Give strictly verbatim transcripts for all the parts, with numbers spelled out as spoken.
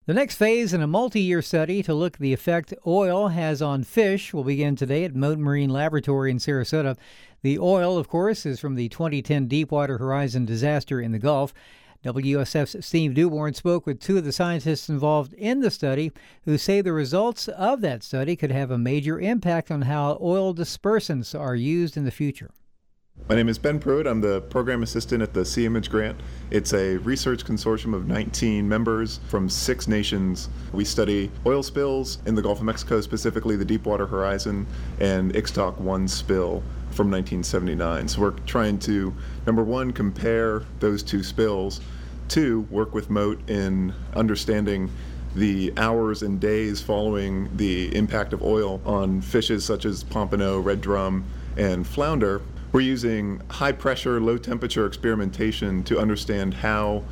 The next phase in a multi-year study to look at the effect oil has on fish will begin today at Mote Marine Laboratory in Sarasota. The oil, of course, is from the twenty ten Deepwater Horizon disaster in the Gulf. W U S F's Steve Dewborn spoke with two of the scientists involved in the study who say the results of that study could have a major impact on how oil dispersants are used in the future. My name is Ben Pruitt. I'm the program assistant at the Sea-Image Grant. It's a research consortium of nineteen members from six nations. We study oil spills in the Gulf of Mexico, specifically the Deepwater Horizon and Ixtoc one spill from nineteen seventy-nine. So we're trying to, number one, compare those two spills. Two, work with Mote in understanding the hours and days following the impact of oil on fishes such as pompano, red drum, and flounder. We're using high-pressure, low-temperature experimentation to understand how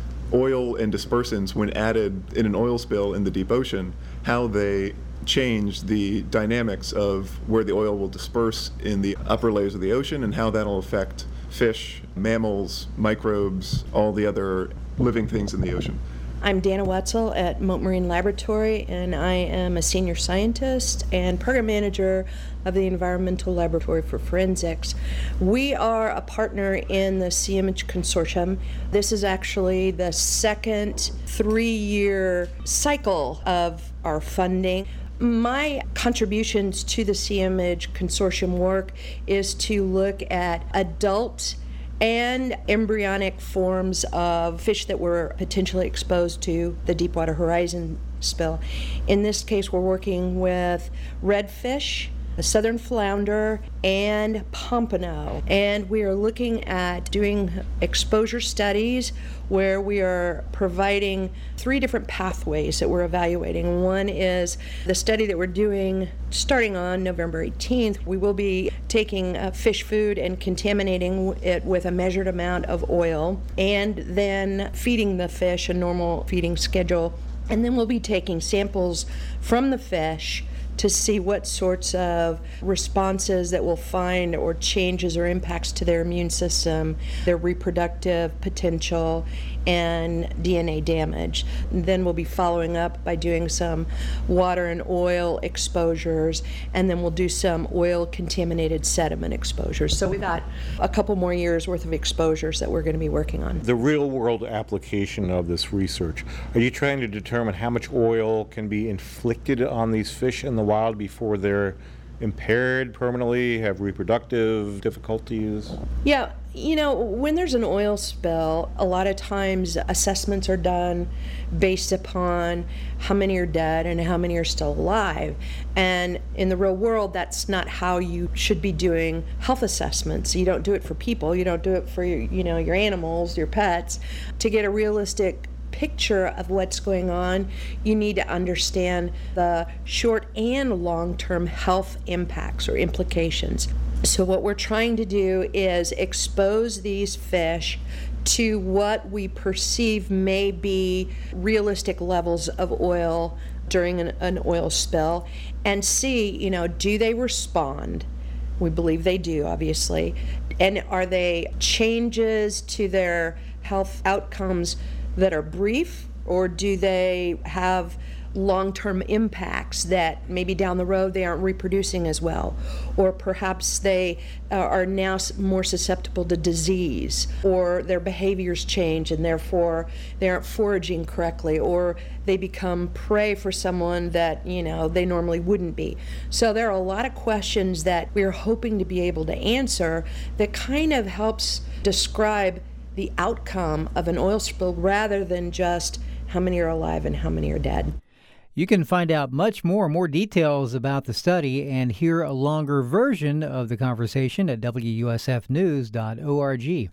oil and dispersants, when added in an oil spill in the deep ocean, how they change the dynamics of where the oil will disperse in the upper layers of the ocean and how that'll affect fish, mammals, microbes, all the other living things in the ocean. I'm Dana Wetzel at Mote Marine Laboratory, and I am a senior scientist and program manager of the Environmental Laboratory for Forensics. We are a partner in the Sea-Image Consortium. This is actually the second three-year cycle of our funding. My contributions to the Sea-Image Consortium work is to look at adult and embryonic forms of fish that were potentially exposed to the Deepwater Horizon spill. In this case, we're working with redfish, the southern flounder, and pompano. And we are looking at doing exposure studies where we are providing three different pathways that we're evaluating. One is the study that we're doing starting on November eighteenth. We will be taking uh, fish food and contaminating it with a measured amount of oil and then feeding the fish a normal feeding schedule. And then we'll be taking samples from the fish to see what sorts of responses that we'll find or changes or impacts to their immune system, their reproductive potential, and D N A damage. And then we'll be following up by doing some water and oil exposures, and then we'll do some oil-contaminated sediment exposures. So we've got a couple more years worth of exposures that we're going to be working on. The real-world application of this research, are you trying to determine how much oil can be inflicted on these fish in the wild before they're impaired permanently, have reproductive difficulties? Yeah, you know, when there's an oil spill, a lot of times assessments are done based upon how many are dead and how many are still alive. And in the real world, that's not how you should be doing health assessments. You don't do it for people, you don't do it for your, you know, your animals, your pets. To get a realistic picture of what's going on, you need to understand the short and long-term health impacts or implications. So what we're trying to do is expose these fish to what we perceive may be realistic levels of oil during an, an oil spill and see, you know, do they respond? We believe they do, obviously. And are they changes to their health outcomes that are brief, or do they have long-term impacts that maybe down the road they aren't reproducing as well, or perhaps they uh, are now more susceptible to disease, or their behaviors change and therefore they aren't foraging correctly, or they become prey for someone that, you know, they normally wouldn't be. So there are a lot of questions that we're hoping to be able to answer that kind of helps describe the outcome of an oil spill rather than just how many are alive and how many are dead. You can find out much more, more details about the study and hear a longer version of the conversation at W U S F news dot org.